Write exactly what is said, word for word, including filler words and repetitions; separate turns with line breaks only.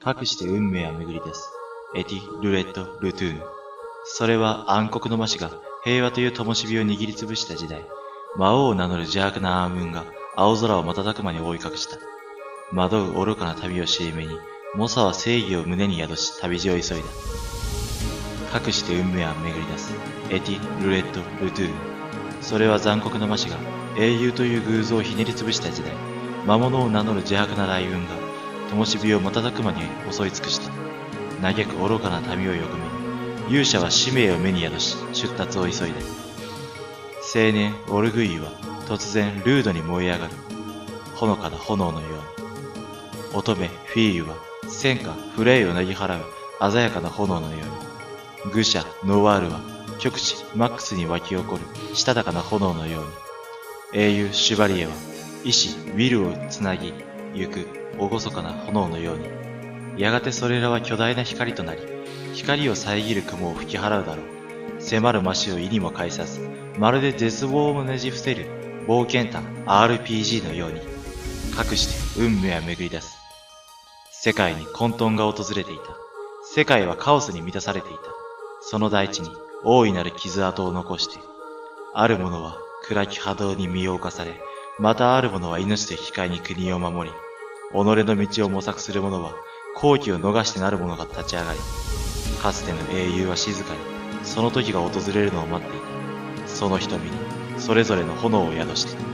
かくして運命は巡り出す。エティ・ルレット・ルトゥーヌ。それは暗黒の魔師が平和という灯火を握りつぶした時代、魔王を名乗る邪悪な暗雲が青空を瞬く間に覆い隠した。惑う愚かな旅を尻目に、猛者は正義を胸に宿し旅路を急いだ。かくして運命は巡り出す。エティ・ルレット・ルトゥーヌ。それは残酷な魔師が英雄という偶像をひねりつぶした時代、魔物を名乗る邪悪な雷雲が灯火を瞬く間に襲い尽くした。嘆く愚かな民を横目に、勇者は使命を目に宿し出立を急いだ。青年オルグイユは突然ルードに燃え上がるほのかな炎のように、乙女フィーユは戦火フレイをなぎ払う鮮やかな炎のように、愚者ノワールは極地マックスに湧き起こるしたたかな炎のように、英雄シュバリエは意志ウィルをつなぎゆく厳かな炎のように、やがてそれらは巨大な光となり、光を遮る雲を吹き払うだろう。迫る魔師を意にも介さず、まるで絶望をねじ伏せる冒険探 アールピージー のように、かくして運命は巡り出す。世界に混沌が訪れていた。世界はカオスに満たされていた。その大地に大いなる傷跡を残して、ある者は暗き波動に身を侵され、またある者は命と引き換えに国を守り、己の道を模索する者は好機を逃してなる者が立ち上がり、かつての英雄は静かにその時が訪れるのを待っていた。その瞳にそれぞれの炎を宿して